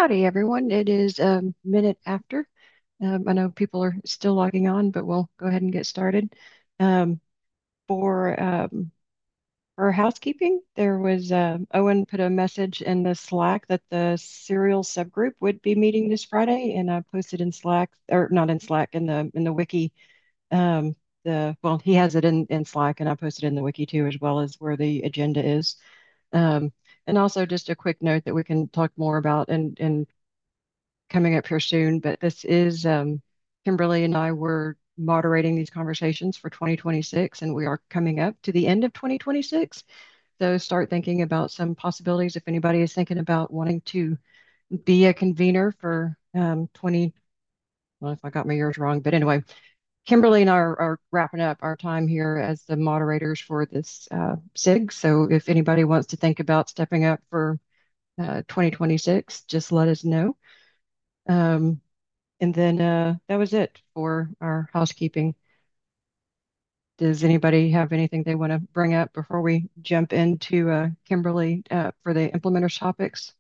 Howdy, everyone. It is a minute after. I know people are still logging on, but we'll go ahead and get started. Um, for for housekeeping, there was Owen put a message in the Slack that the serial subgroup would be meeting this Friday, and I posted in Slack, or not in Slack, in the wiki. Um, he has it in Slack, and I posted in the wiki too, as well as where the agenda is. Um, and also just a quick note that we can talk more about and coming up here soon, but this is Kimberly and I were moderating these conversations for 2026, and we are coming up to the end of 2026. So start thinking about some possibilities if anybody is thinking about wanting to be a convener for 20. Well, if I got my years wrong, but anyway, Kimberly and I are wrapping up our time here as the moderators for this SIG. So if anybody wants to think about stepping up for 2026, just let us know. Um, And then that was it for our housekeeping. Does anybody have anything they want to bring up before we jump into Kimberly for the implementers topics?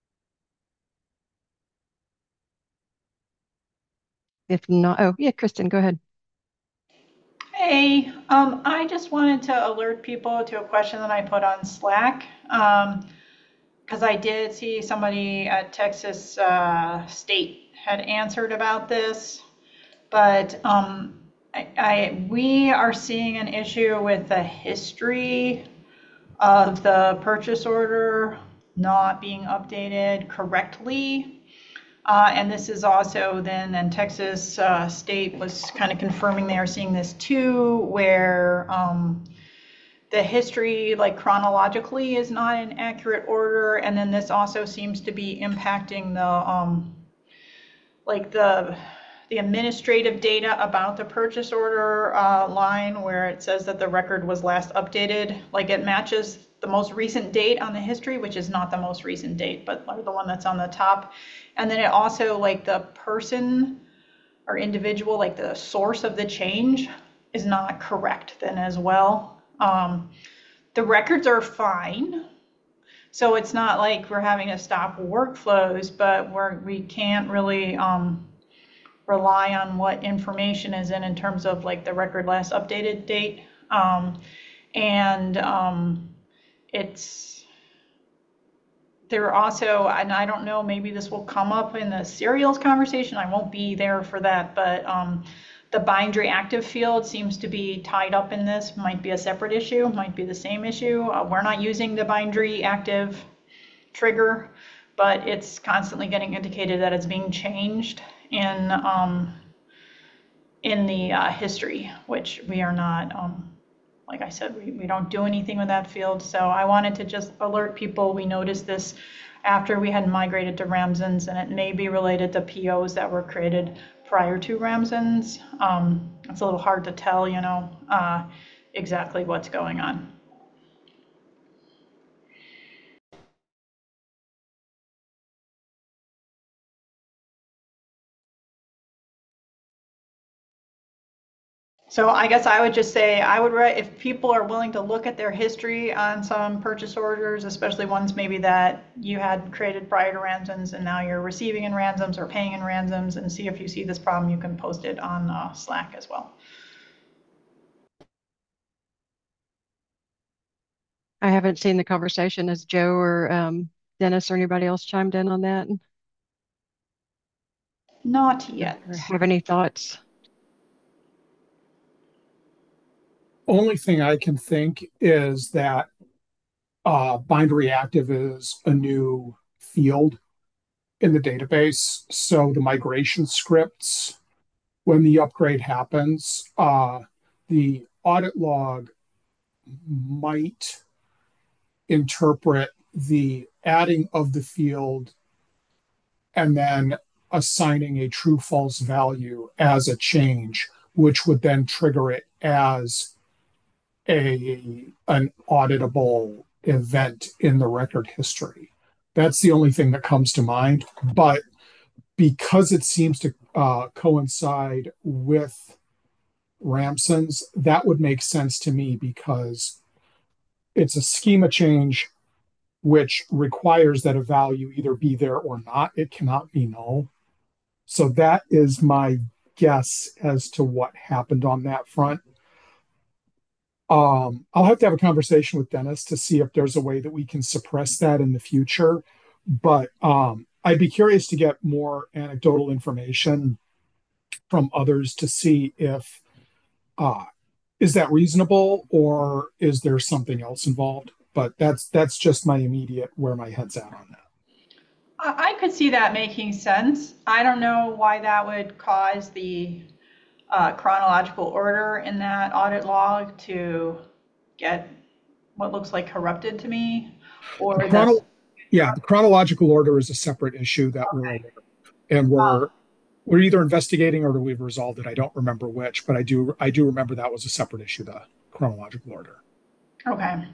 If not, oh yeah, Kristen, go ahead. Hey, I just wanted to alert people to a question that I put on Slack, because I did see somebody at Texas State had answered about this, but we are seeing an issue with the history of the purchase order not being updated correctly. And this is also then, and Texas State was kind of confirming they are seeing this too, where the history, like chronologically, is not in accurate order. And then this also seems to be impacting like the administrative data about the purchase order line where it says that the record was last updated. Like it matches the most recent date on the history, which is not the most recent date, but the one that's on the top. And then it also, like the person or individual, like the source of the change is not correct then as well. The records are fine. So it's not like we're having to stop workflows, but we can't really rely on what information is in terms of like the record last updated date. And it's, there are also, and I don't know, maybe this will come up in the serials conversation. I won't be there for that, but the bindery active field seems to be tied up in this. Might be a separate issue, might be the same issue. We're not using the bindery active trigger, but it's constantly getting indicated that it's being changed in the history, which we are not, like I said, we don't do anything with that field. So I wanted to just alert people. We noticed this after we had migrated to Ramsons, and it may be related to POs that were created prior to Ramsons. It's a little hard to tell, exactly what's going on. So I guess I would just say if people are willing to look at their history on some purchase orders, especially ones maybe that you had created prior to ransoms and now you're receiving in ransoms or paying in ransoms, and see if you see this problem, you can post it on Slack as well. I haven't seen the conversation. Has Joe or Dennis or anybody else chimed in on that Not or yet. have any thoughts? Only thing I can think is that bindery active is a new field in the database. So the migration scripts, when the upgrade happens, the audit log might interpret the adding of the field and then assigning a true false value as a change, which would then trigger it as an auditable event in the record history. That's the only thing that comes to mind. But because it seems to coincide with Ramson's, that would make sense to me because it's a schema change which requires that a value either be there or not. It cannot be null. So that is my guess as to what happened on that front. I'll have to have a conversation with Dennis to see if there's a way that we can suppress that in the future. But I'd be curious to get more anecdotal information from others to see if uh, is that reasonable or is there something else involved. But that's just my immediate where my head's at on that. I could see that making sense. I don't know why that would cause the chronological order in that audit log to get what looks like corrupted to me, The or chrono this. Yeah, the chronological order is a separate issue that we're aware of. And we're either investigating or we've resolved it. I don't remember which, but I do remember that was a separate issue, the chronological order. Okay.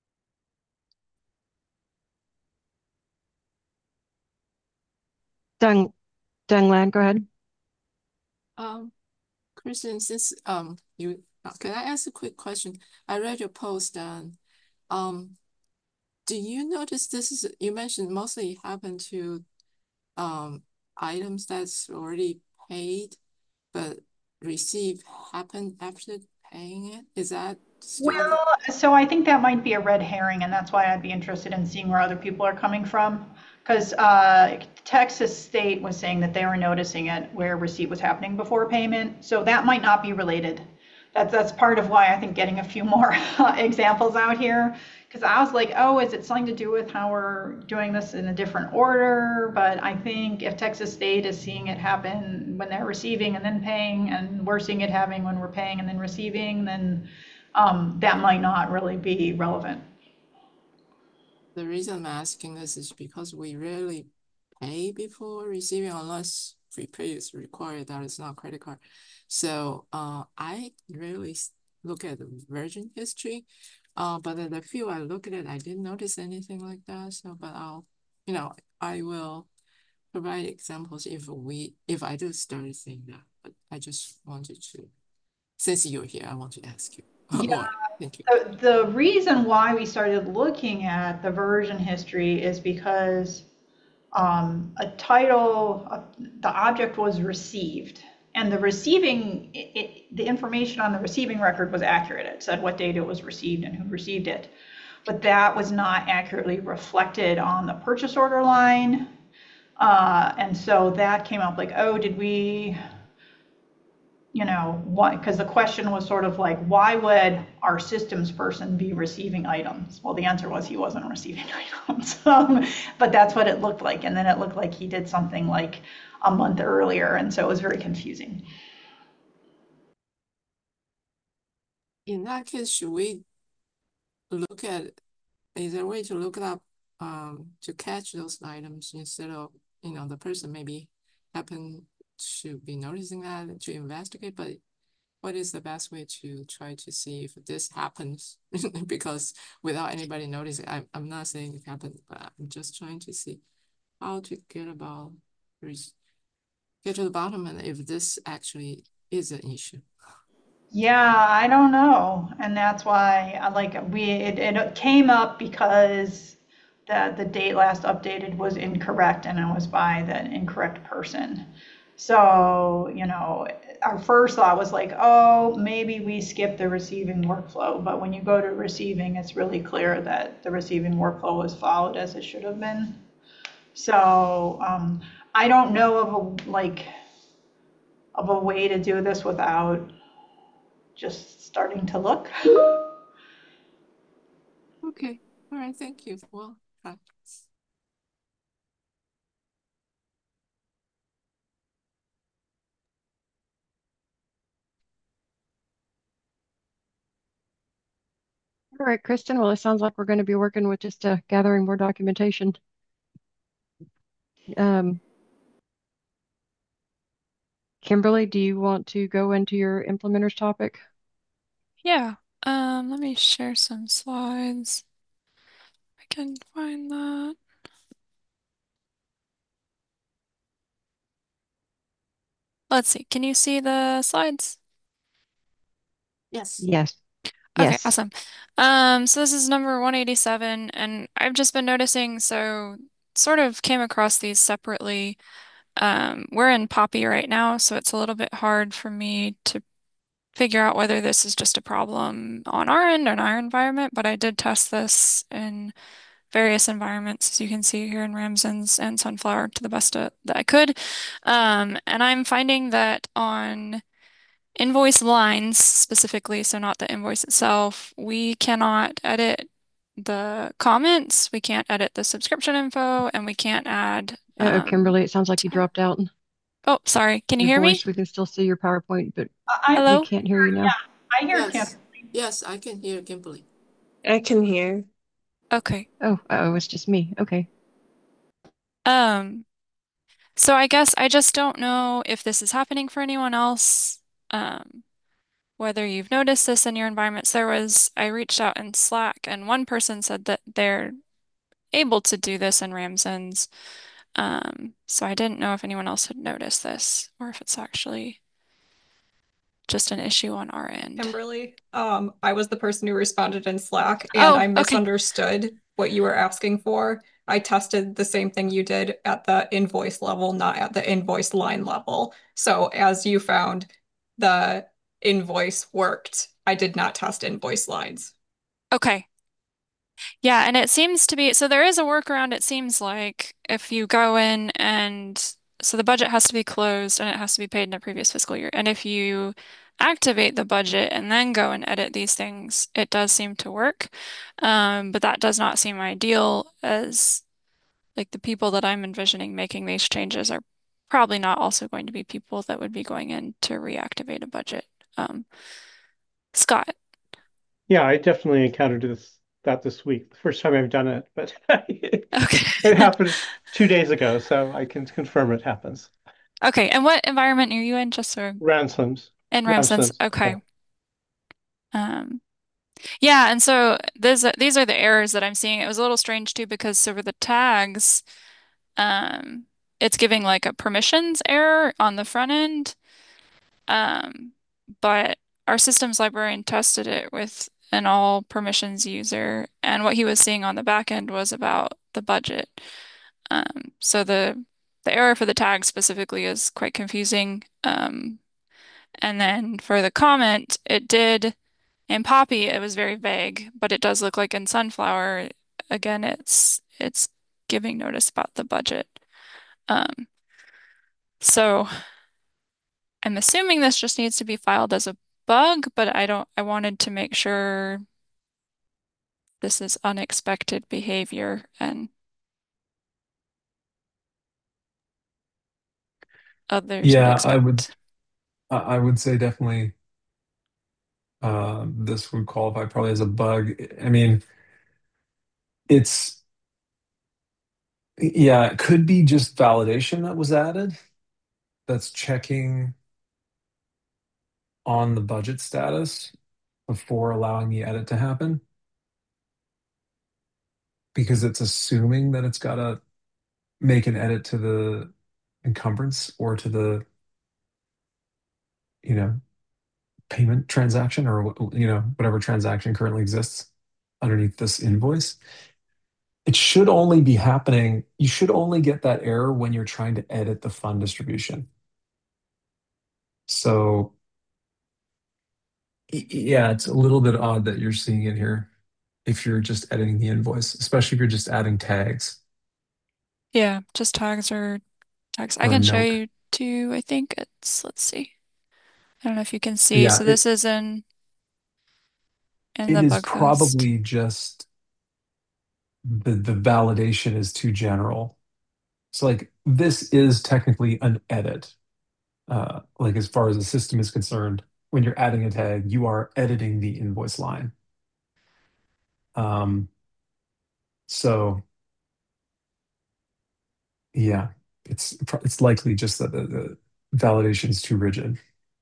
Dung Lan, go ahead. Um, Kristen, since you can I ask a quick question? I read your post and um do you notice this is you mentioned mostly happen to um items that's already paid but receive happen after paying it? Is that still the Well, so I think that might be a red herring, and that's why I'd be interested in seeing where other people are coming from. Because Texas State was saying that they were noticing it where receipt was happening before payment. So that might not be related. That's part of why I think getting a few more examples out here. Because I was like, oh, is it something to do with how we're doing this in a different order? But I think if Texas State is seeing it happen when they're receiving and then paying, and we're seeing it happening when we're paying and then receiving, then that might not really be relevant. the reason I'm asking this is because we rarely pay before receiving unless prepay is required, that is not credit card. So I rarely look at the version history. But in the few I look at it, I didn't notice anything like that. So, but I will provide examples if I do start seeing that. But I just wanted to, since you're here, I want to ask you Yeah, more. Thank you. the reason why we started looking at the version history is because the object was received, and the information on the receiving record was accurate. It said what date it was received and who received it, but that was not accurately reflected on the purchase order line. And so that came up like, oh, did we, why? Because the question was sort of like, why would our systems person be receiving items? Well, the answer was he wasn't receiving items. But that's what it looked like. And then it looked like he did something like a month earlier. And so it was very confusing. In that case, should we look at, is there a way to look it up to catch those items instead of, the person maybe happen to be noticing that to investigate, but what is the best way to try to see if this happens? Because without anybody noticing, I'm not saying it happened, but I'm just trying to see how to get to the bottom and if this actually is an issue. Yeah, I don't know. And that's why it came up because the date last updated was incorrect and it was by the incorrect person. So, our first thought was like, oh, maybe we skipped the receiving workflow. But when you go to receiving, it's really clear that the receiving workflow was followed as it should have been. So, I don't know of a way to do this without just starting to look. Okay, all right, thank you. Well, practice. All right, Kristen. Well, it sounds like we're going to be working with just gathering more documentation. Um, Kimberly, do you want to go into your implementers topic? Yeah, let me share some slides. I can find that. Let's see, can you see the slides? Yes. Yes. Okay, Yes. awesome. So this is number 187, and I've just been noticing, so sort of came across these separately. We're in Poppy right now, so it's a little bit hard for me to figure out whether this is just a problem on our end or in our environment, but I did test this in various environments, as you can see here in Ramsons and Sunflower to the best that I could. And I'm finding that on invoice lines specifically, so not the invoice itself, we cannot edit the comments, we can't edit the subscription info, and we can't add Oh, Kimberly, it sounds like you dropped out. oh, sorry. Can you Your hear voice, me? we can still see your PowerPoint, but I we Hello? can't hear you yeah, now. I hear Kim. Yes, yes, I can hear Kimberly. I can hear. Okay. Oh, oh, it's just me. Okay. Um, so I guess I just don't know if this is happening for anyone else. Whether you've noticed this in your environments. I reached out in Slack and one person said that they're able to do this in Ramsons. So I didn't know if anyone else had noticed this or if it's actually just an issue on our end. Kimberly. I was the person who responded in Slack and Oh, I okay. misunderstood what you were asking for. I tested the same thing you did at the invoice level, not at the invoice line level. So as you found, the invoice worked. I did not test invoice lines. Okay. Yeah, and it seems to be, so there is a workaround, it seems like, if you go in and, so the budget has to be closed and it has to be paid in the previous fiscal year. And if you activate the budget and then go and edit these things, it does seem to work. But that does not seem ideal as like the people that I'm envisioning making these changes are probably not also going to be people that would be going in to reactivate a budget. Um, Scott. Yeah, I definitely encountered this week. The first time I've done it, but it Okay. happened 2 days ago, so I can confirm it happens. Okay, and what environment are you in? Just so Ransoms, in Ramsons. ransoms. Okay. Yeah. Um, yeah, and so these are the errors that I'm seeing. It was a little strange too because so for the tags, um, it's giving like a permissions error on the front end. Um, but our systems librarian tested it with an all permissions user, and what he was seeing on the back end was about the budget. So the error for the tag specifically is quite confusing. And then for the comment, it did in Poppy, it was very vague, but it does look like in Sunflower, again, it's giving notice about the budget. Um, so I'm assuming this just needs to be filed as a bug, but I wanted to make sure this is unexpected behavior and others would Yeah, I would expect. I would say definitely this would qualify probably as a bug. I mean, it's yeah, it could be just validation that was added that's checking on the budget status before allowing the edit to happen because it's assuming that it's got to make an edit to the encumbrance or to the, you know, payment transaction or, whatever transaction currently exists underneath this invoice. It should only be happening. You should only get that error when you're trying to edit the fund distribution. So, yeah, it's a little bit odd that you're seeing it here if you're just editing the invoice, especially if you're just adding tags Yeah, just tags or tags. I or a can show note. you too. I think let's see. I don't know if you can see. Yeah, So this is in it the is bug post. probably just the validation is too general. So like this is technically an edit. Like as far as the system is concerned, when you're adding a tag, you are editing the invoice line. Um, so yeah, it's likely just that the validation is too rigid.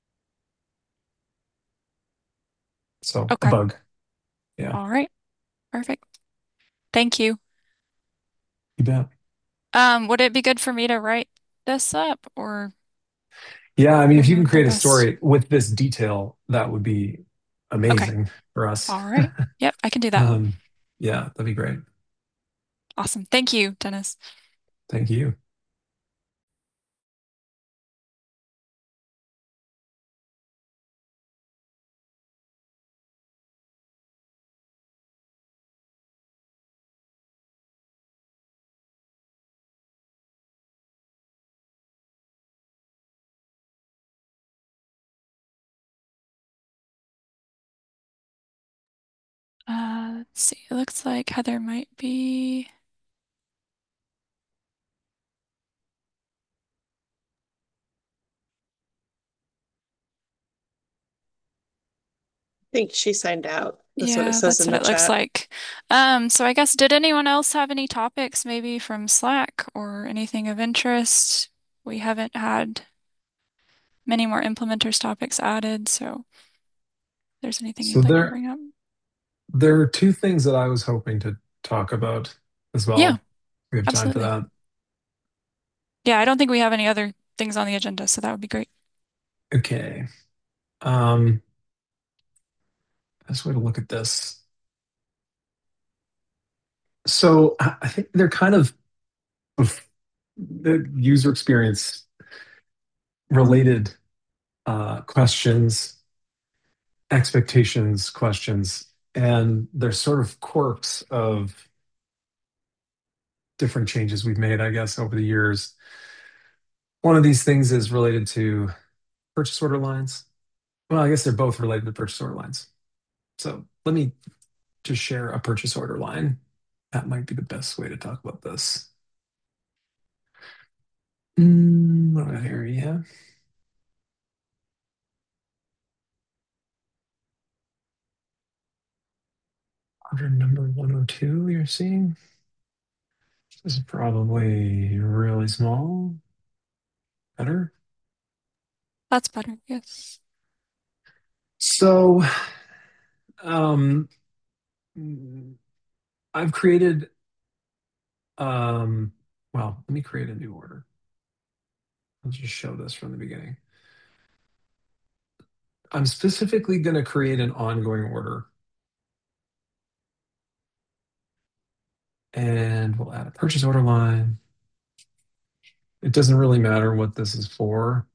So a Okay. bug. Yeah, All right. Perfect. Thank you. you bet. Would it be good for me to write this up or Yeah, I I mean, if don't you know can what the create a best? story with this detail, that would be Okay. amazing for us. All right. Yep, I can do that. Um, yeah, that'd be great. Awesome. Thank you, Dennis. Thank you. Let's see. It looks like Heather might be. I think she signed out. That's what it Yeah, says that's in what the it looks chat. like. So I guess, did anyone else have any topics maybe from Slack or anything of interest? We haven't had many more implementers topics added, so if there's anything So you'd like to there bring up. there are two things that I was hoping to talk about as Yeah, well. We have time for absolutely. that. Yeah, I don't think we have any other things on the agenda, so that would be great. Okay. Um, best way to look at this. So I think they're kind of the user experience related questions, expectations questions, and they're sort of quirks of different changes we've made, I guess, over the years. One of these things is related to purchase order lines. Well, I guess they're both related to purchase order lines. So let me just share a purchase order line. That might be the best way to talk about this. What do I hear? Yeah. Order number 102 you're seeing. This is probably really small. Better. That's better, yes. So um, I've created, well, let me create a new order. Let's just show this from the beginning. I'm specifically going to create an ongoing order. And we'll add a purchase order line. It doesn't really matter what this is for.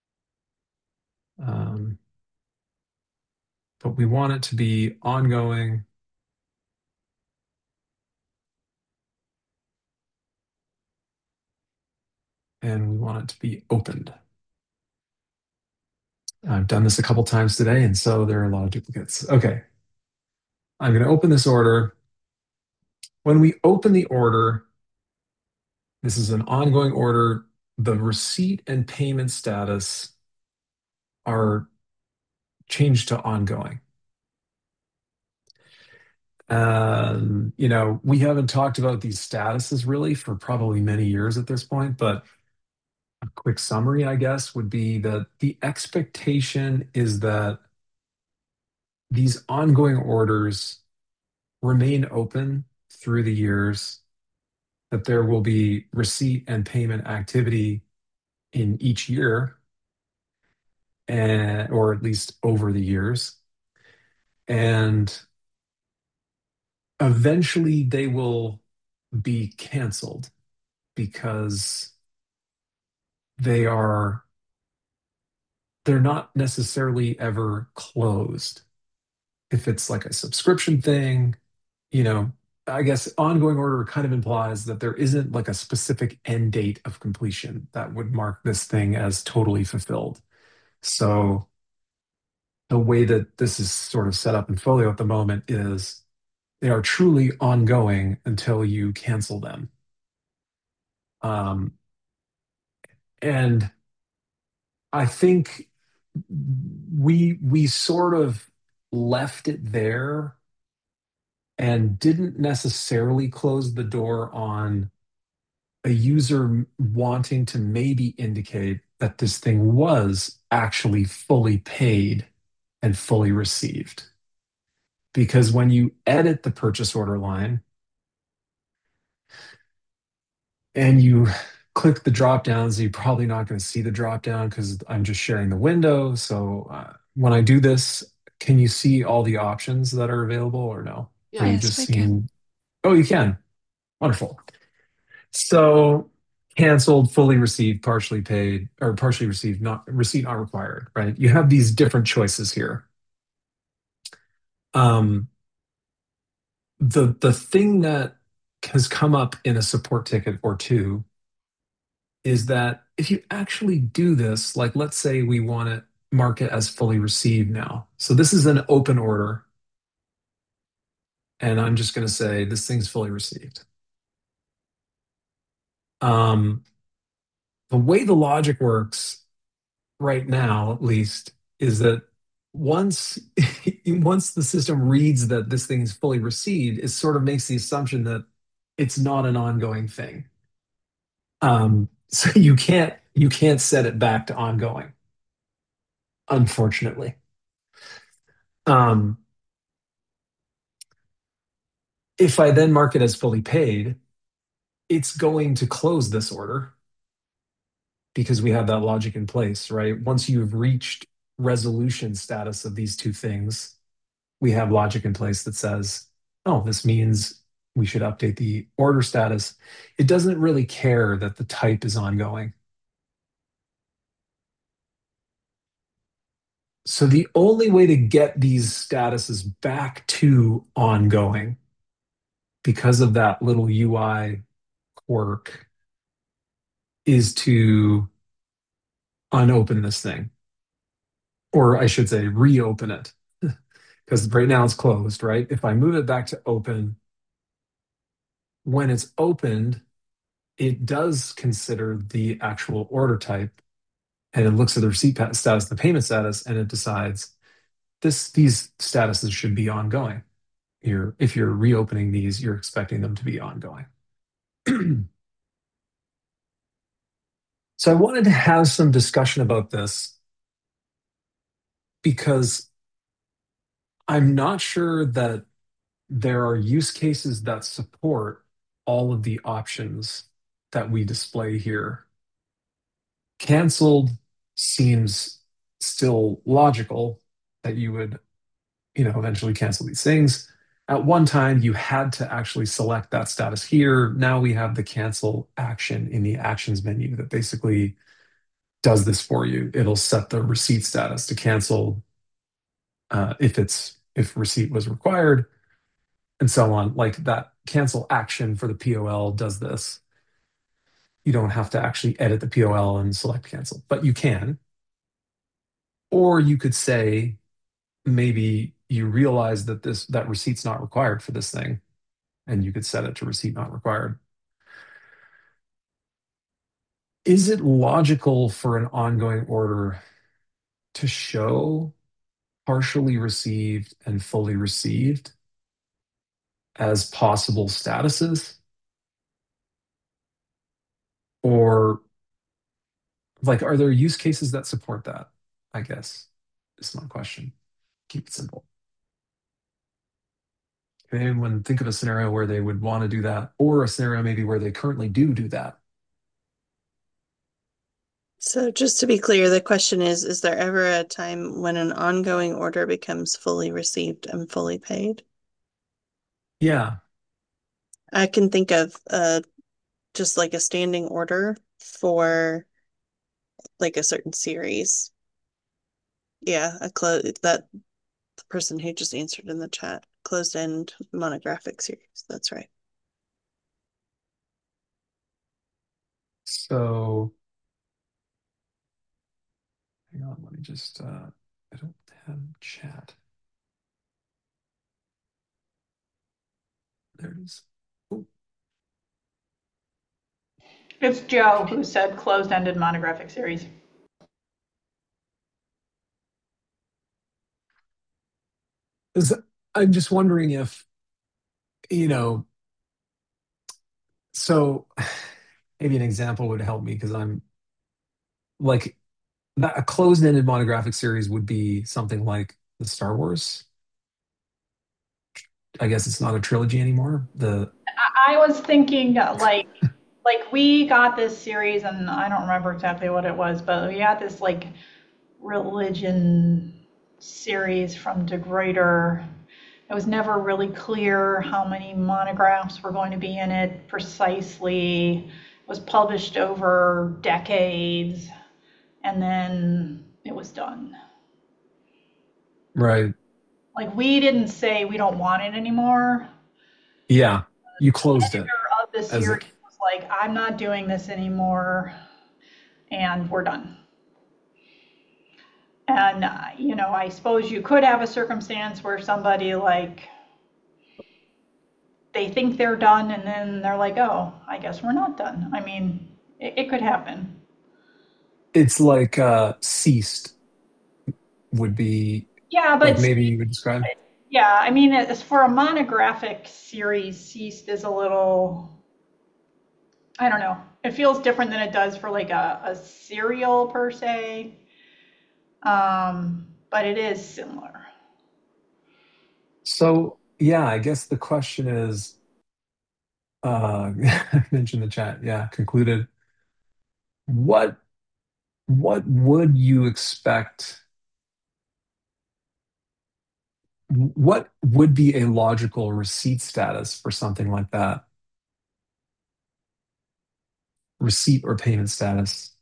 Um, but we want it to be ongoing. And we want it to be opened. I've done this a couple times today, and so there are a lot of duplicates. Okay. I'm going to open this order. When we open the order, this is an ongoing order. The receipt and payment status are changed to ongoing. We haven't talked about these statuses really for probably many years at this point, but a quick summary, I guess, would be that the expectation is that these ongoing orders remain open through the years, that there will be receipt and payment activity in each year, or at least over the years. And eventually they will be canceled because they're not necessarily ever closed. If it's like a subscription thing, you know, I guess ongoing order kind of implies that there isn't like a specific end date of completion that would mark this thing as totally fulfilled. So the way that this is sort of set up in Folio at the moment is they are truly ongoing until you cancel them. Um, and I think we sort of left it there and didn't necessarily close the door on a user wanting to maybe indicate that this thing was actually fully paid and fully received. Because when you edit the purchase order line and you click the drop downs, you're probably not going to see the drop down because I'm just sharing the window. So when I do this, can you see all the options that are available or no? Are you Yeah. Yes, just we can. seeing? Oh, you can. Wonderful. So canceled, fully received, partially paid, or partially received, not receipt not required, right? You have these different choices here. Um, the thing that has come up in a support ticket or two is that if you actually do this, like let's say we want to mark it as fully received now. So this is an open order, and I'm just going to say this thing's fully received. Um, the way the logic works right now, at least, is that once once the system reads that this thing is fully received, it sort of makes the assumption that it's not an ongoing thing. So you can't set it back to ongoing, unfortunately. Um, if I then mark it as fully paid, it's going to close this order because we have that logic in place, right? Once you've reached resolution status of these two things, we have logic in place that says, oh, this means we should update the order status. It doesn't really care that the type is ongoing. So the only way to get these statuses back to ongoing because of that little UI quirk is to unopen this thing. Or I should say reopen it. Because right now it's closed, right? If I move it back to open, when it's opened, it does consider the actual order type and it looks at the receipt status, the payment status, and it decides these statuses should be ongoing. If you're reopening these, you're expecting them to be ongoing. So I wanted to have some discussion about this because I'm not sure that there are use cases that support all of the options that we display here. Canceled seems still logical that you would, eventually cancel these things. At one time, you had to actually select that status here. Now we have the cancel action in the actions menu that basically does this for you. It'll set the receipt status to cancel if receipt was required, and so on. Like that cancel action for the POL does this. You don't have to actually edit the POL and select cancel, but you can. Or you could say maybe you realize that that receipt's not required for this thing, and you could set it to receipt not required. Is it logical for an ongoing order to show partially received and fully received as possible statuses? Or like, are there use cases that support that? I guess is my question. Keep it simple. Can anyone think of a scenario where they would want to do that, or a scenario maybe where they currently do that? So just to be clear, the question is there ever a time when an ongoing order becomes fully received and fully paid? Yeah. I can think of just like a standing order for like a certain series. Yeah, that the person who just answered in the chat, closed end monographic series. That's right. So hang on, let me just I don't have chat. There it is. Oh, It's Joe who said closed-ended monographic series. I'm just wondering if, you know, so maybe an example would help me because I'm like that a closed-ended monographic series would be something like the Star Wars. I guess it's not a trilogy anymore. I was thinking like we got this series and I don't remember exactly what it was, but we had this like religion series from DeGruyter. It was never really clear how many monographs were going to be in it precisely. It was published over decades, and then it was done. Right. Like, we didn't say we don't want it anymore. Yeah. You The closed it editor of the as a series was like, I'm not doing this anymore, and we're done. And, you know, I suppose you could have a circumstance where somebody, like, they think they're done and then they're like, oh, I guess we're not done. I mean, it could happen. it's like ceased would be Yeah, like but maybe you would describe. yeah, I mean, as for a monographic series, Ceased is a little, I don't know. It feels different than it does for like a serial per se. But it is similar. So yeah, I guess the question is I mentioned the chat, yeah, concluded. What what would you expect? What would be a logical receipt status for something like that? Receipt or payment status.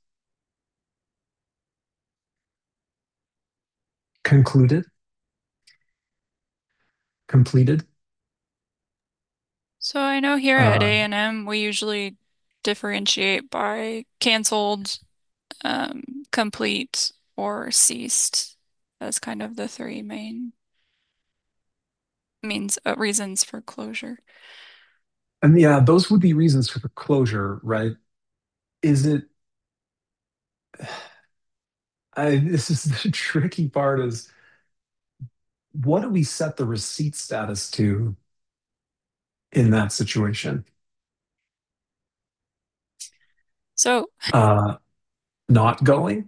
Concluded? Completed? So I know here at Uh, A&M we usually differentiate by canceled, complete, or ceased as kind of the three main means reasons for closure. and yeah, those would be reasons for closure, right? Is it, this is the tricky part is what do we set the receipt status to in that situation? So Uh, Not going?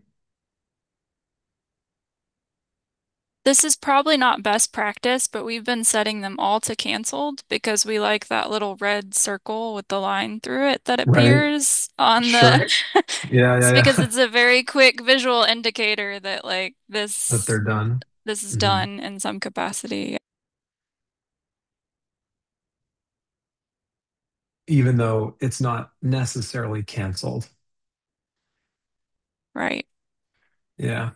this is probably not best practice, but we've been setting them all to canceled because we like that little red circle with the line through it that Right? appears on the Sure. Yeah, it's yeah, because yeah. it's a very quick visual indicator that like That they're done. this is Mhm. done in some capacity. Even though it's not necessarily canceled. Right. Yeah.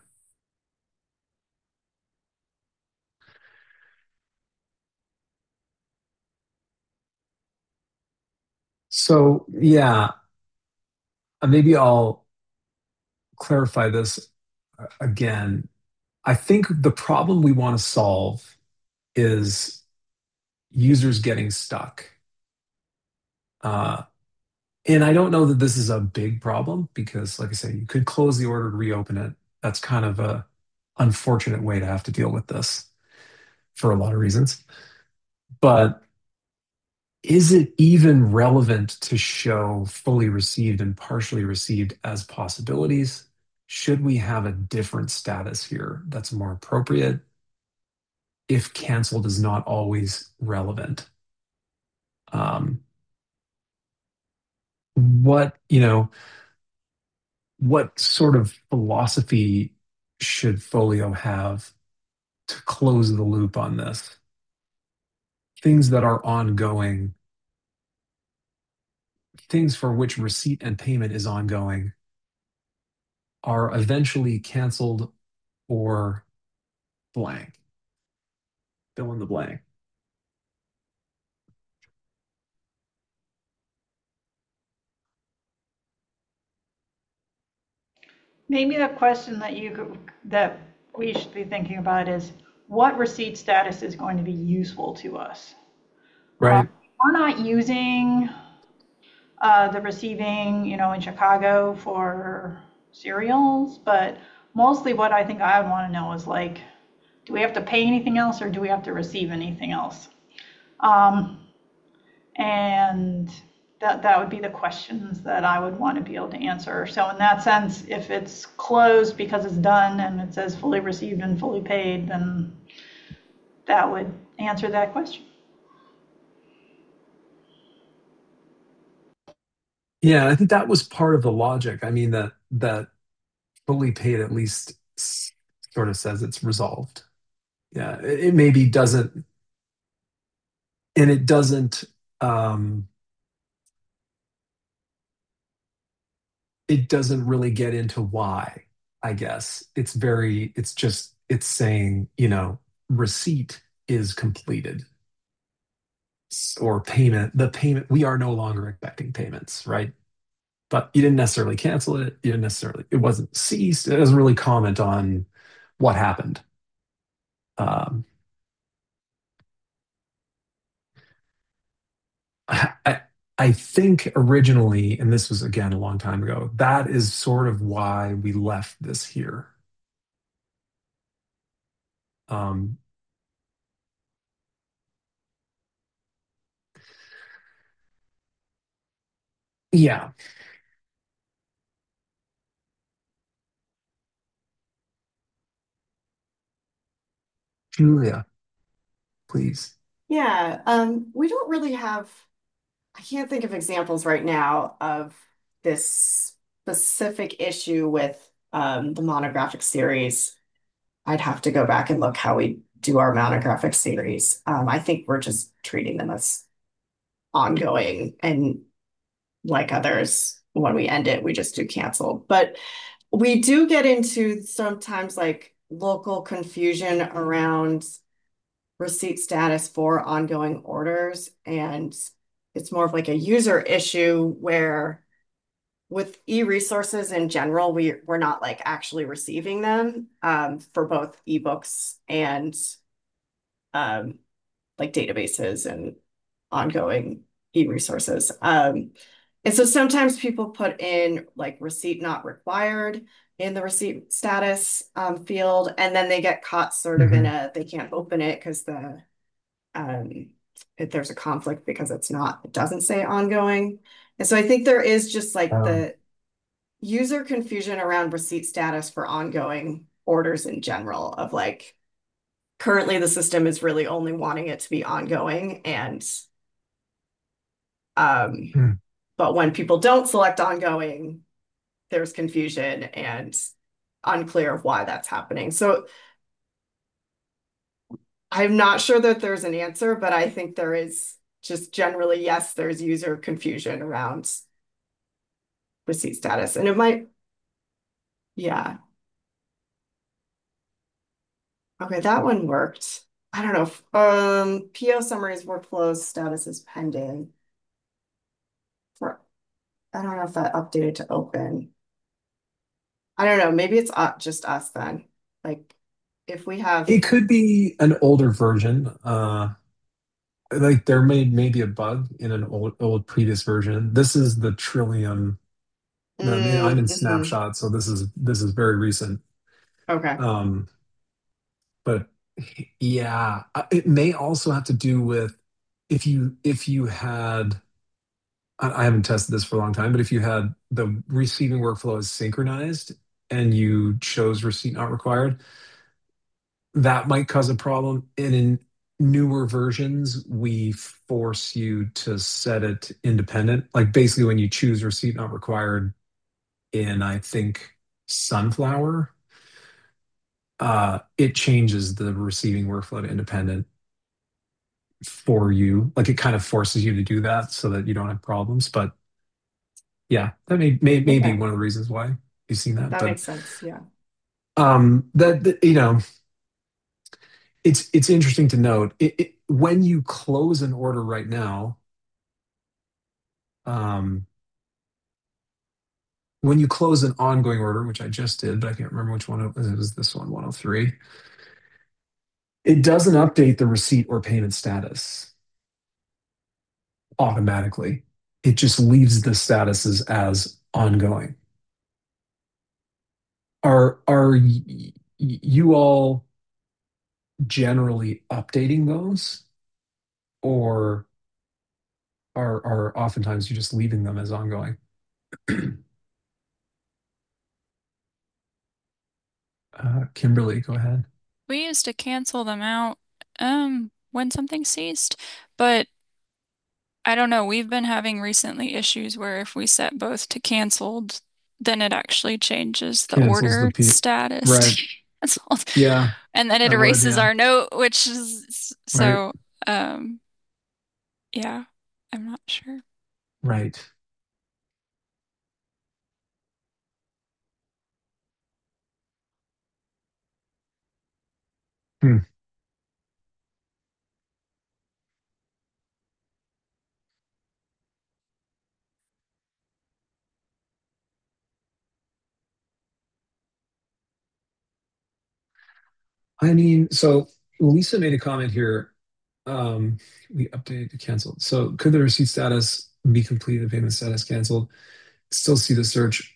So, yeah, maybe I'll clarify this again. I think the problem we want to solve is users getting stuck. Uh, and I don't know that this is a big problem because, like I say, you could close the order and reopen it. That's kind of a unfortunate way to have to deal with this for a lot of reasons. But is it even relevant to show fully received and partially received as possibilities? Should we have a different status here that's more appropriate if canceled is not always relevant? Um, what sort of philosophy should Folio have to close the loop on this? Things that are ongoing, things for which receipt and payment is ongoing, are eventually canceled or blank. Fill in the blank. Maybe the question that we should be thinking about is what receipt status is going to be useful to us. Right. We're not using the receiving, you know, in Chicago for cereals, but mostly what I think I would want to know is like, do we have to pay anything else or do we have to receive anything else? And that would be the questions that I would want to be able to answer. So in that sense, if it's closed because it's done and it says fully received and fully paid, then that would answer that question. Yeah, I think that was part of the logic. I mean, that fully paid at least sort of says it's resolved, Yeah, it maybe doesn't, and it doesn't, um, it doesn't really get into why, I guess. It's just, it's saying, receipt is completed or payment, we are no longer expecting payments, right? But you didn't necessarily cancel it. It wasn't ceased. It doesn't really comment on what happened. Um, I, I think originally, and this was again a long time ago, that is sort of why we left this here. Um, yeah, Julia, please. Yeah, we don't really have, I can't think of examples right now of this specific issue with the monographic series. I'd have to go back and look how we do our monographic series. I think we're just treating them as ongoing, and like others, when we end it, we just do cancel. But we do get into sometimes like local confusion around receipt status for ongoing orders. And it's more of like a user issue where with e-resources in general, we're not like actually receiving them for both ebooks and um, like databases and ongoing e-resources. And so sometimes people put in like receipt not required in the receipt status field, and then they get caught sort of in Mhm. they can't open it because um, there's a conflict because it doesn't say ongoing. And so I think there is just like Um, the user confusion around receipt status for ongoing orders in general of like currently the system is really only wanting it to be ongoing and um hmm. but when people don't select ongoing, there's confusion and unclear of why that's happening. So I'm not sure that there's an answer, but I think there is just generally, yes, there's user confusion around receipt status. And it might, yeah. Okay, that one worked. I don't know if PO summaries workflows status is pending. For I don't know if that updated to open. I don't know, maybe it's just us then. Like if we have It could be an older version. Like there may be a bug in an old previous version. This is the Trillium. I mean, I'm in mhm. Snapshot, so this is very recent. Okay. Um, but yeah, it may also have to do with if you had. I haven't tested this for a long time, but if you had the receiving workflow is synchronized and you chose receipt not required, that might cause a problem. And in newer versions, we force you to set it independent. Like basically, when you choose receipt not required in, I think, Sunflower, it changes the receiving workflow to independent for you. Like it kind of forces you to do that so that you don't have problems. But yeah, that may be Okay. one of the reasons why you've seen that. That But makes sense. Yeah. it's interesting to note when you close an order right now, um, when you close an ongoing order, which I just did, but I can't remember which one it was. It was this one, 103. It doesn't update the receipt or payment status automatically. It just leaves the statuses as ongoing. Are you all generally updating those, or are oftentimes you just leaving them as ongoing? Kimberly, go ahead. We used to cancel them out when something ceased, but I don't know. We've been having recently issues where if we set both to canceled, then it actually changes the Cancels the order P. status. Right. canceled. Yeah, And then it I would, erases yeah. our note, which is Right. so, yeah, I'm not sure. Right. Hmm. I mean, so Lisa made a comment here. We updated to canceled. So could the receipt status be completed, payment status canceled? Still see the search.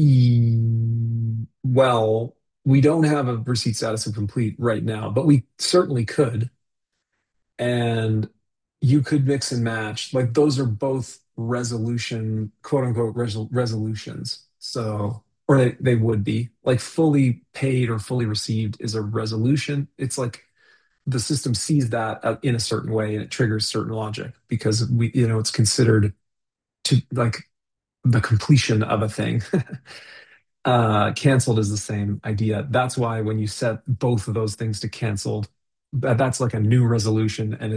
Well, we don't have a receipt status of complete right now, but we certainly could. And you could mix and match. Like those are both resolution, quote unquote, resolutions. So, or they would be like fully paid or fully received is a resolution. It's like the system sees that in a certain way and it triggers certain logic because it's considered to like the completion of a thing. Canceled is the same idea. That's why when you set both of those things to canceled, that's like a new resolution, and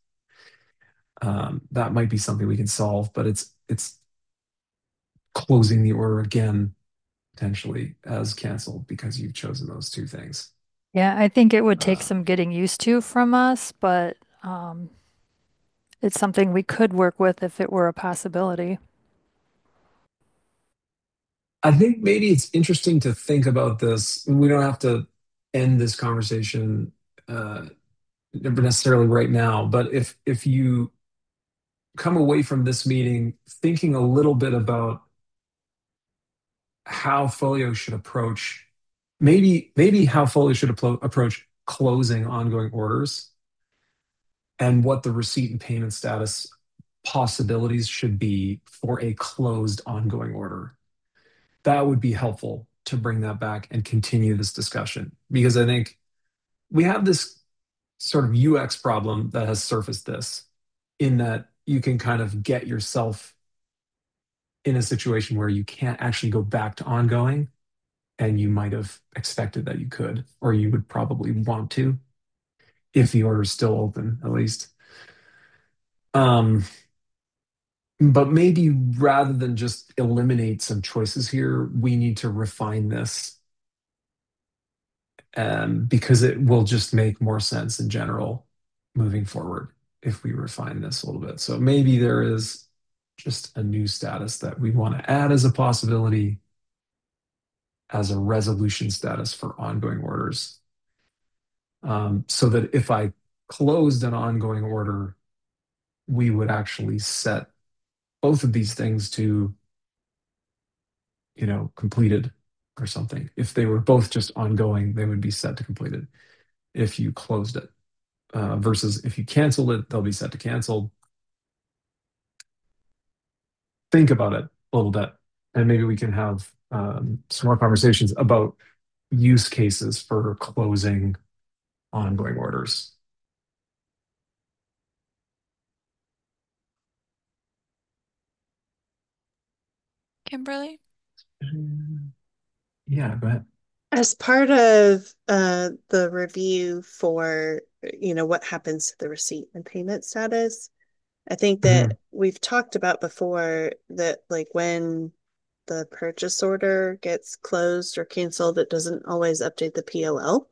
that might be something we can solve, but it's closing the order again potentially as canceled because you've chosen those two things. Yeah, I think it would take Uh, some getting used to from us, but it's something we could work with if it were a possibility. I think maybe it's interesting to think about this. We don't have to end this conversation necessarily right now, but if you come away from this meeting thinking a little bit about how Folio should approach, maybe how Folio should approach closing ongoing orders and what the receipt and payment status possibilities should be for a closed ongoing order. That would be helpful to bring that back and continue this discussion because I think we have this sort of UX problem that has surfaced this in that you can kind of get yourself in a situation where you can't actually go back to ongoing and you might have expected that you could, or you would probably want to if the order is still open, at least. Um, but maybe rather than just eliminate some choices here, we need to refine this because it will just make more sense in general moving forward if we refine this a little bit. So maybe there is just a new status that we want to add as a possibility as a resolution status for ongoing orders. So that if I closed an ongoing order, we would actually set both of these things to, completed or something. If they were both just ongoing, they would be set to completed if you closed it. Versus if you canceled it, they'll be set to canceled. Think about it a little bit, and maybe we can have some more conversations about use cases for closing ongoing orders. Kimberly? Yeah, go ahead. As part of the review for, what happens to the receipt and payment status, I think Mhm. that we've talked about before that like when the purchase order gets closed or canceled, it doesn't always update the POL.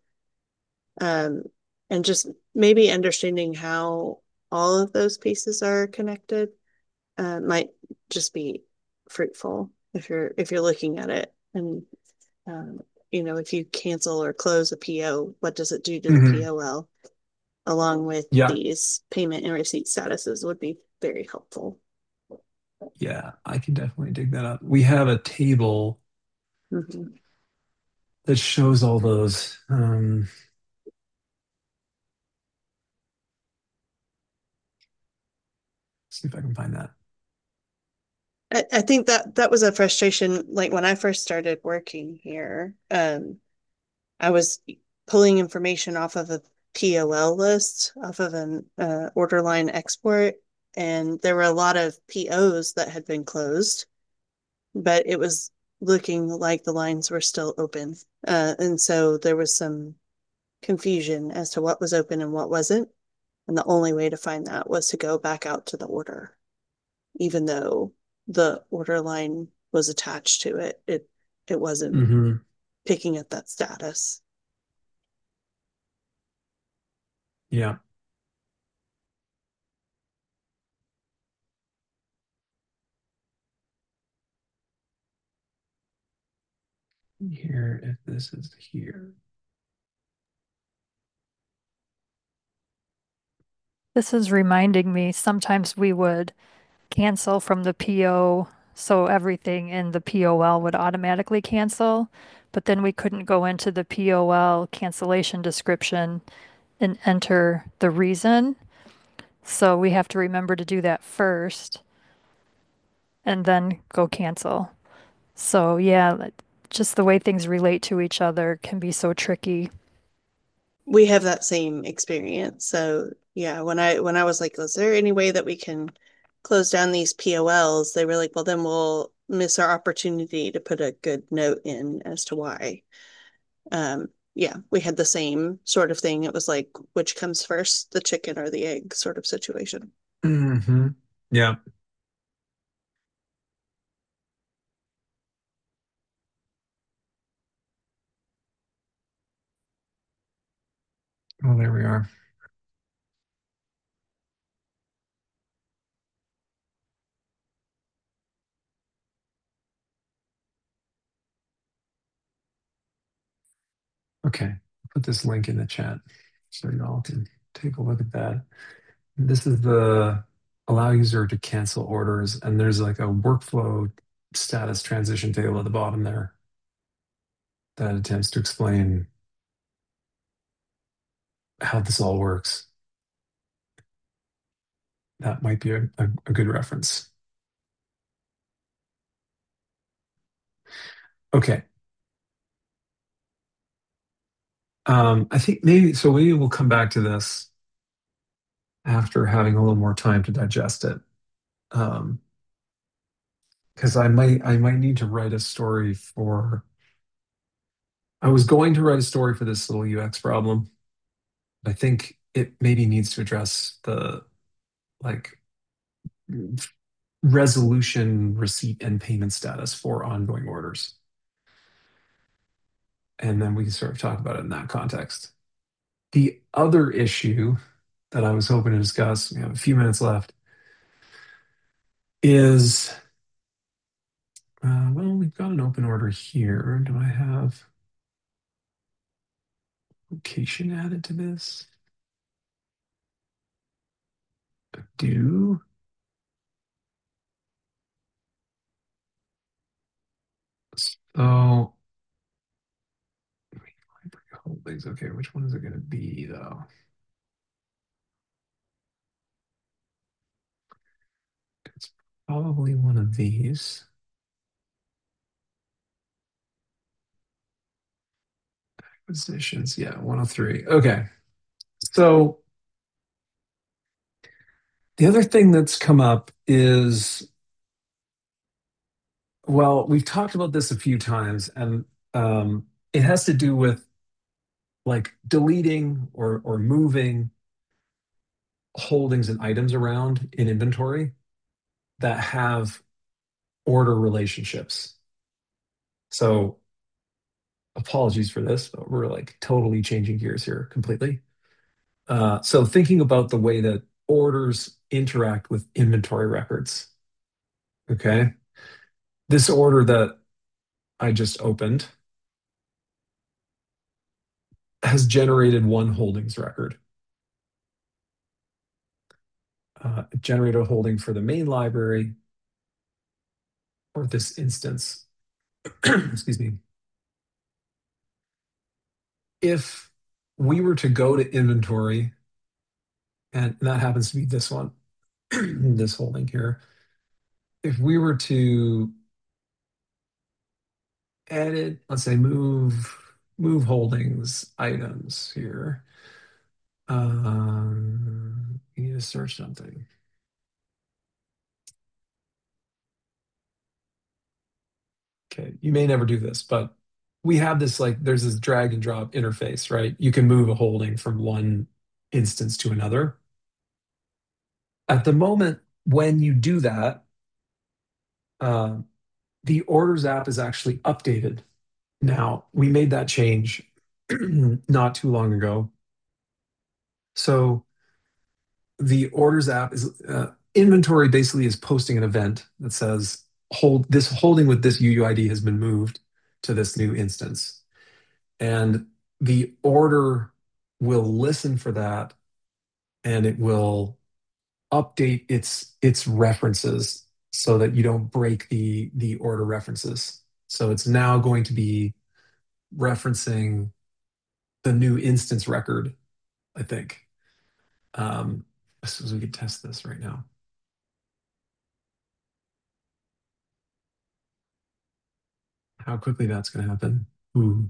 And just maybe understanding how all of those pieces are connected might just be fruitful if you're looking at it. And if you cancel or close a PO, what does it do to the Mhm. POL? Along with Yeah, these payment and receipt statuses would be very helpful. yeah, I can definitely dig that up. We have a table Mhm. that shows all those. See if I can find that. I think that was a frustration. Like when I first started working here, I was pulling information off of a POL list, off of an order line export, and there were a lot of POs that had been closed, but it was looking like the lines were still open. And so there was some confusion as to what was open and what wasn't. And the only way to find that was to go back out to the order. Even though the order line was attached to it, it wasn't Mm-hmm. picking up that status. Yeah. Here, if this is here. This is reminding me, sometimes we would cancel from the PO, so everything in the POL would automatically cancel, but then we couldn't go into the POL cancellation description and enter the reason. So we have to remember to do that first and then go cancel. So yeah, just the way things relate to each other can be so tricky. We have that same experience. So yeah, when I was like, is there any way that we can close down these POLs? They were like, well, then we'll miss our opportunity to put a good note in as to why. Yeah, we had the same sort of thing. It was like, which comes first, the chicken or the egg sort of situation. Mm-hmm. Yeah. Oh, there we are. Okay, put this link in the chat so you all can take a look at that. This is the allow user to cancel orders, and there's like a workflow status transition table at the bottom there that attempts to explain how this all works. That might be a good reference. Okay. I think maybe we'll come back to this after having a little more time to digest it. Because I might need to write a story for. I was going to write a story for this little UX problem. I think it maybe needs to address the like resolution, receipt, and payment status for ongoing orders. And then we can sort of talk about it in that context. The other issue that I was hoping to discuss, we have a few minutes left, is well, we've got an open order here. Do I have location added to this? I do. So holdings. Okay, which one is it going to be though? It's probably one of these. Positions, yeah, 103. Okay. So the other thing that's come up is, well, we've talked about this a few times, and it has to do with like deleting or moving holdings and items around in inventory that have order relationships. So apologies for this, but we're like totally changing gears here completely. So thinking about the way that orders interact with inventory records. Okay. This order that I just opened has generated one holdings record. It generated a holding for the main library, or this instance, excuse me. If we were to go to inventory, and that happens to be this one, this holding here. If we were to edit, let's say move holdings items here. You need to search something. Okay, you may never do this, but we have this like there's this drag and drop interface, right? You can move a holding from one instance to another. At the moment when you do that, uh, the orders app is actually updated. Now, we made that change not too long ago. So the orders app is inventory basically is posting an event that says holding with this UUID has been moved to this new instance. And the order will listen for that and it will update its references so that you don't break the order references. So it's now going to be referencing the new instance record, I think. I suppose we could test this right now. How quickly that's going to happen. Ooh.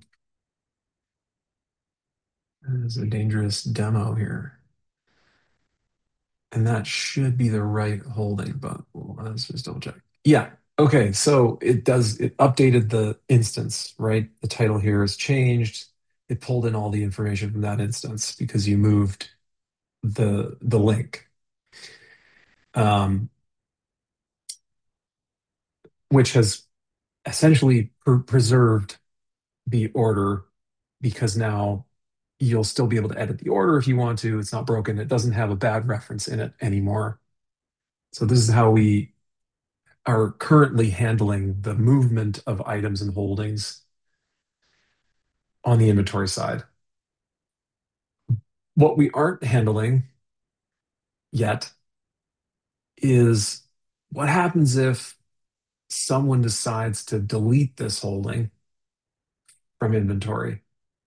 That is a dangerous demo here. And that should be the right holding, but let's just double check. Yeah. Okay. So it updated the instance, right? The title here is changed. It pulled in all the information from that instance because you moved the link. Which has essentially preserved the order because now you'll still be able to edit the order if you want to. It's not broken. It doesn't have a bad reference in it anymore. So this is how we are currently handling the movement of items and holdings on the inventory side. What we aren't handling yet is what happens if someone decides to delete this holding from inventory.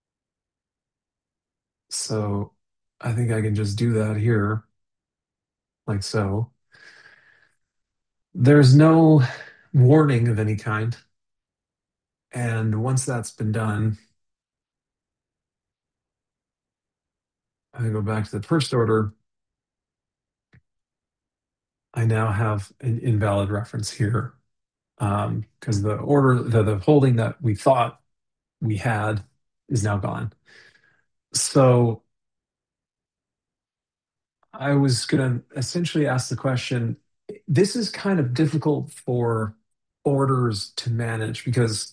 So I think I can just do that here, like so. There's no warning of any kind. And once that's been done, I go back to the first order. I now have an invalid reference here because the order, the holding that we thought we had is now gone. So I was going to essentially ask the question, this is kind of difficult for orders to manage because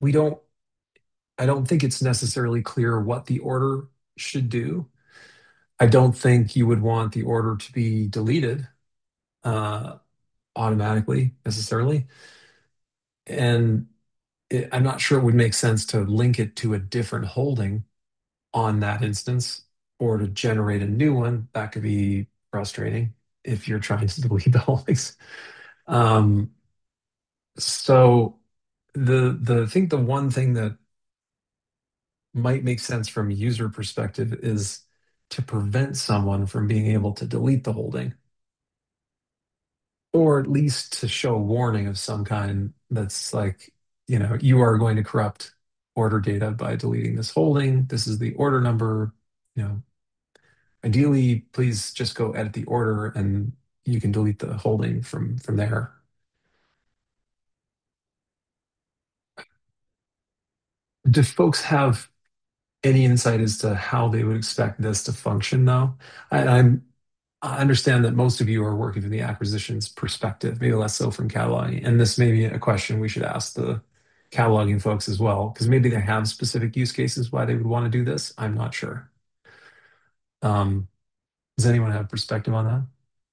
I don't think it's necessarily clear what the order should do. I don't think you would want the order to be deleted automatically necessarily. And I'm not sure it would make sense to link it to a different holding on that instance or to generate a new one. That could be frustrating if you're trying to delete the holdings. So I think the one thing that might make sense from a user perspective is to prevent someone from being able to delete the holding, or at least to show a warning of some kind that's like, you are going to corrupt order data by deleting this holding. This is the order number. Ideally, please just go edit the order and you can delete the holding from there. Do folks have any insight as to how they would expect this to function, though? I understand that most of you are working from the acquisitions perspective, maybe less so from cataloging. And this may be a question we should ask the cataloging folks as well, because maybe they have specific use cases why they would want to do this. I'm not sure. Does anyone have perspective on that?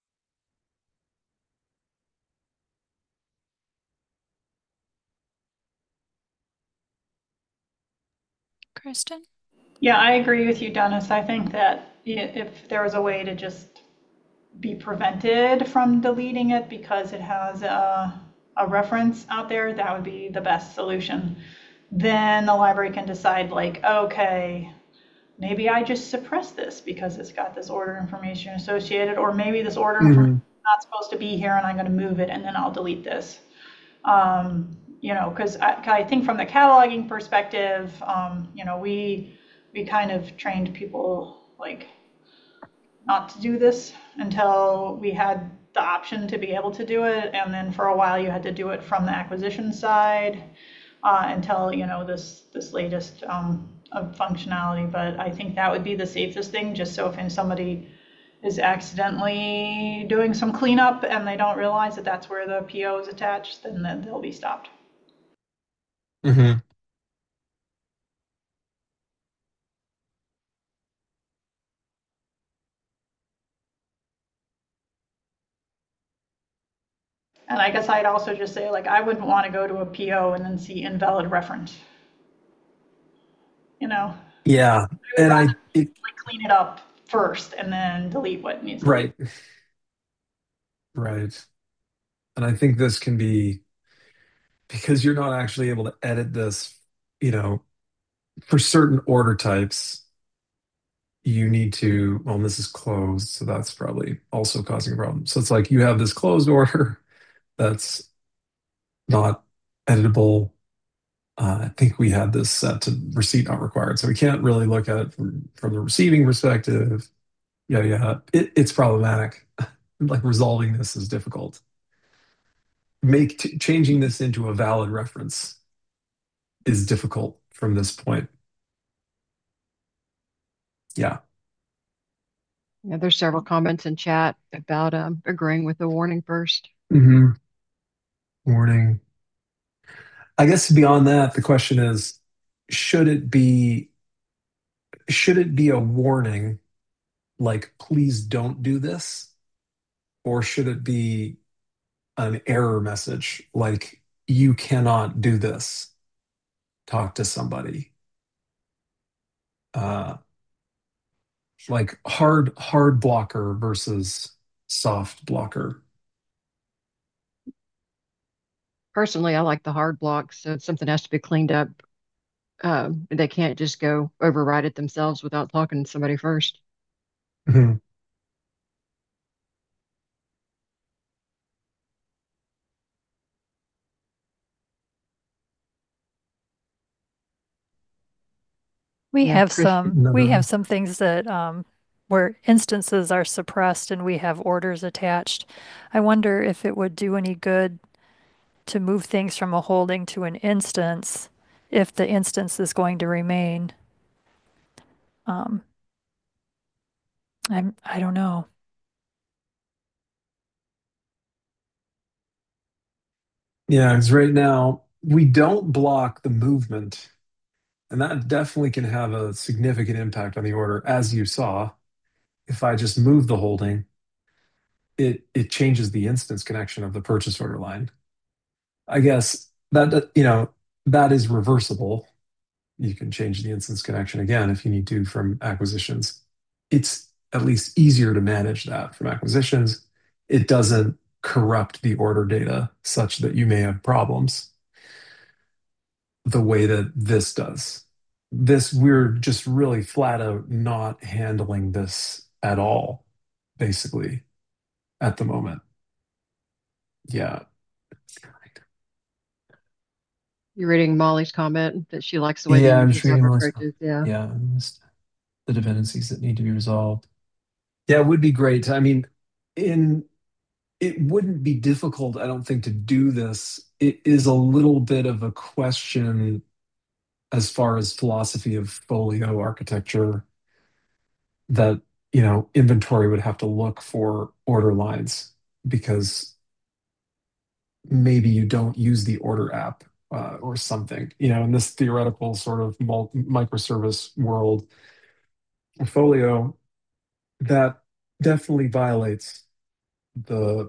Kristen? Yeah, I agree with you, Dennis. I think that if there was a way to just be prevented from deleting it because it has a reference out there, that would be the best solution. Then the library can decide, like, okay, maybe I just suppress this because it's got this order information associated, or maybe this order information is not supposed to be here and I'm going to move it and then I'll delete this. Because I think from the cataloging perspective, we kind of trained people like not to do this until we had the option to be able to do it. And then for a while you had to do it from the acquisition side. until, this latest of functionality. But I think that would be the safest thing, just so if somebody is accidentally doing some cleanup and they don't realize that that's where the PO is attached, then they'll be stopped. Mm-hmm. And I guess I'd also just say, like, I wouldn't want to go to a PO and then see invalid reference. Yeah, and clean it up first and then delete what needs to right, right. And I think this can be because you're not actually able to edit this, for certain order types, you need to, well, this is closed, so that's probably also causing a problem. So it's like you have this closed order that's not editable. I think we had this set to receipt not required, so we can't really look at it from the receiving perspective. Yeah. It's problematic. Like resolving this is difficult. Changing this into a valid reference is difficult from this point. Yeah. Yeah, there's several comments in chat about agreeing with the warning first. Mm-hmm. Warning. I guess beyond that, the question is, should it be a warning like, please don't do this? Or should it be an error message like, you cannot do this? Talk to somebody. Like hard blocker versus soft blocker. Personally, I like the hard blocks, so if something has to be cleaned up, they can't just go override it themselves without talking to somebody first. Mhm. We Yeah, have Chris, some things that where instances are suppressed and we have orders attached. I wonder if it would do any good to move things from a holding to an instance if the instance is going to remain. I don't know. Yeah, because right now we don't block the movement, and that definitely can have a significant impact on the order, as you saw. If I just move the holding, it changes the instance connection of the purchase order line. I guess that is reversible. You can change the instance connection again if you need to from acquisitions. It's at least easier to manage that from acquisitions. It doesn't corrupt the order data such that you may have problems the way that this does. We're just really flat out not handling this at all, basically, at the moment. Yeah. you're reading Molly's comment that she likes the way the Yeah, I'm just images reading are Molly's approaches. Yeah. Yeah, the dependencies that need to be resolved. Yeah, it would be great. I mean, it wouldn't be difficult, I don't think, to do this. It is a little bit of a question as far as philosophy of folio architecture that, inventory would have to look for order lines because maybe you don't use the order app or something, in this theoretical sort of microservice world. Folio that definitely violates the,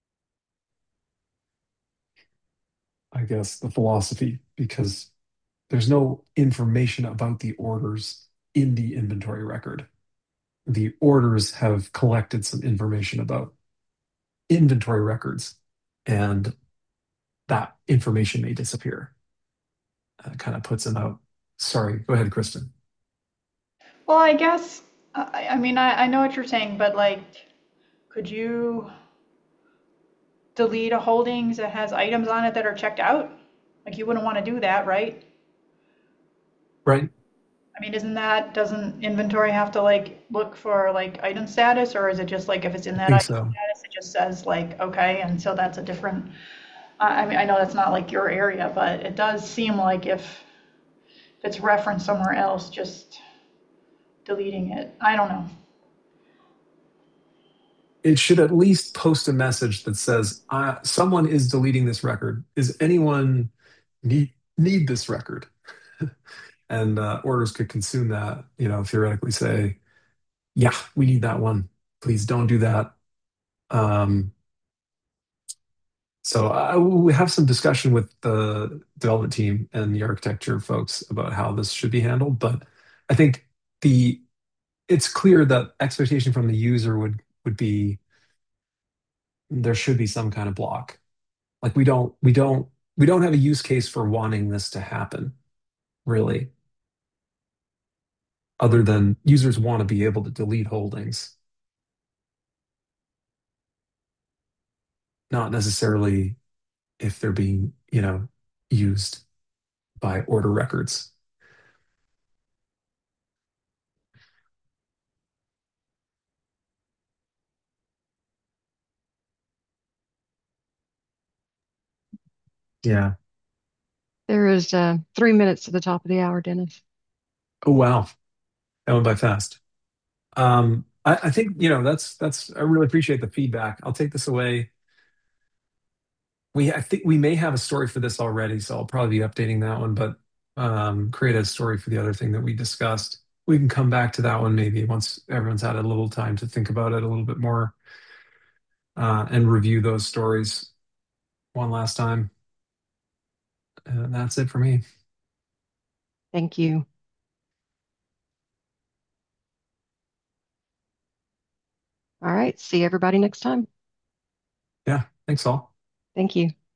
I guess, the philosophy because there's no information about the orders in the inventory record. The orders have collected some information about inventory records, and that information may disappear. Kind of puts them out. Sorry, go ahead, Kristen. Well, I guess, I mean, I know what you're saying, but like, could you delete a holdings that has items on it that are checked out? Like, you wouldn't want to do that, right? Right. I mean, doesn't inventory have to like look for like item status, or is it just like if it's in I that think item so. status, it just says like, okay, and so that's a different I mean, I know that's not like your area, but it does seem like if it's referenced somewhere else, just deleting it. I don't know. It should at least post a message that says, someone is deleting this record. Is anyone need this record? And orders could consume that, theoretically say, yeah, we need that one. Please don't do that. So we have some discussion with the development team and the architecture folks about how this should be handled. But I think it's clear that expectation from the user would be there should be some kind of block. Like we don't have a use case for wanting this to happen, really, other than users want to be able to delete holdings, not necessarily if they're being, used by order records. Yeah. There is 3 minutes to the top of the hour, Dennis. Oh wow, that went by fast. I think that's I really appreciate the feedback. I'll take this away. I think we may have a story for this already, so I'll probably be updating that one, but create a story for the other thing that we discussed. We can come back to that one maybe once everyone's had a little time to think about it a little bit more, and review those stories one last time. And that's it for me. Thank you. All right. See everybody next time. Yeah. Thanks all. Thank you.